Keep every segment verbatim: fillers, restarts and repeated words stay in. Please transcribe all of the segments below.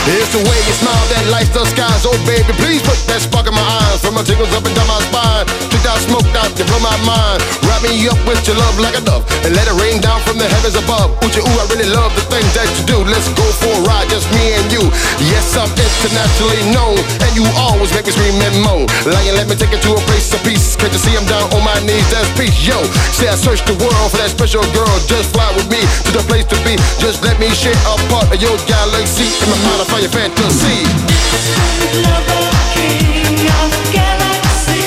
It's the way you smile that lights the skies. Oh baby, please put that spark in my eyes. From my tingles up and down my spine. Kicked out, smoked out, you blow my mind. Wrap me up with your love like a dove, and let it rain down from the heavens above. Ooh, ooh, I really love the things that you do. Let's go for a ride, just me and you. Yes, I'm internationally known, and you always make me scream and moan. Lion, let me take you to a place of peace. Can't you see I'm down on my knees? That's peace, yo. Say I searched the world for that special girl. Just fly with me to the place to be. Just let me share a part of your galaxy. In my mind, I find your fantasy. Lover, king of galaxy.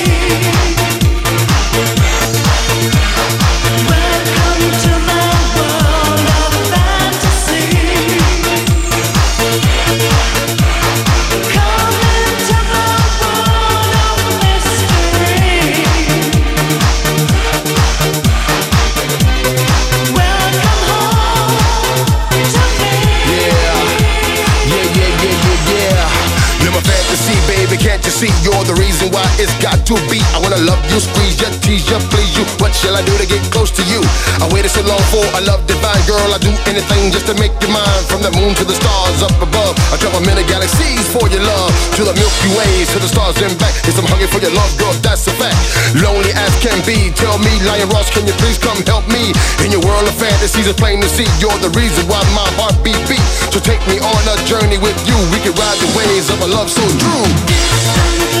Welcome to my world of fantasy. Come into my world of mystery. Welcome home to me. Yeah, yeah, yeah, yeah, yeah, yeah. You're my fantasy, baby, can't you see? You're the reason why it's got to be. I wanna love you, squeeze you, tease you, please you. What shall I do to get close to you? I waited so long for a love divine. Girl, I do anything just to make you mine. From the moon to the stars up above, I travel many galaxies for your love. To the Milky Ways, to the stars and back. Yes, I'm hungry for your love, girl, that's a fact. Lonely as can be, tell me, Lion Ross, can you please come help me? In your world of fantasies, it's plain to see. You're the reason why my heart beat beat. So take me on a journey with you. We can ride the waves of a love so true.